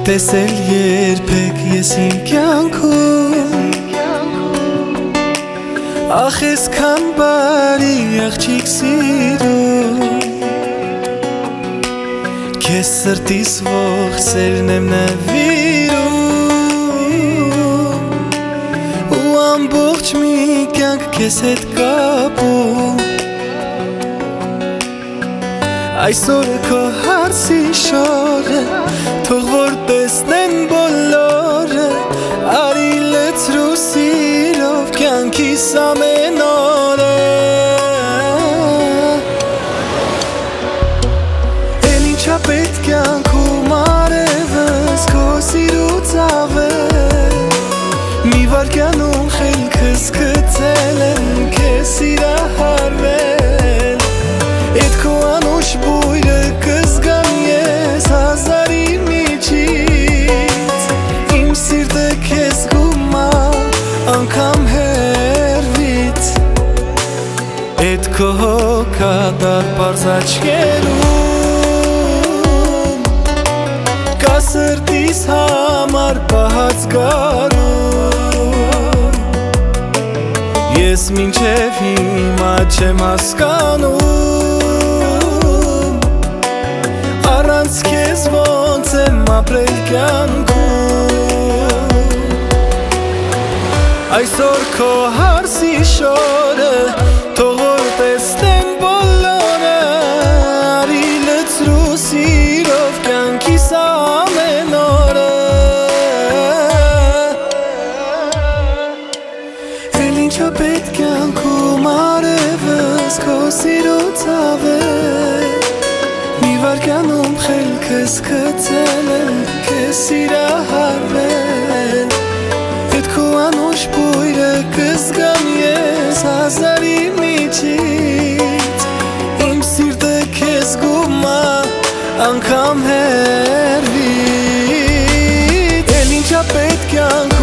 տեսել երբեք ես իմ կյանքում Ախ այսքան բարի աղջիկ սիրում Քեզ սրտիս ողջ սերն եմ նվիրում Ու ամբողջ մի կյանք քեզ հետ կապում Այսօրը քո հարսի շորը Թող որ տեսնեն բոլորը Արի լեցրու սիրով կյանքիս ամեն օրը Էլ ինչա պետք կյանքում արևս Քո սիրուց ավել Մի վարկյանում խելքս գցել եմ Քեզ սիրահարվել Էդ քո անուշ բույրը կզգամ ես հազարի միջից Իմ սիրտը քեզ գումա անգամ հերվից Էդ քո հոգատար պարզ աչքերում Կա սրտիս համար պահած գարում Ես մինչև հիմա չեմ հասկանում Առանց քեզ ոնց եմ ապրել կյանքում Այսօր քո հարսի շորը Թող որ տեսնեն բոլորը Արի լցրու սիրով կյանքիս ամեն օրը Էլ ինչա պետք կյանքում արևս Քո սիրուց ավել Մի վարկյանում խելքս գցել եմ Քեզ սիրահարվել Էդ քո անուշ բույրը կզգամ ես հազարի միջից Իմ սիրտը քեզ գումա անգամ հերվից Էլ ինչա պետք կյանքում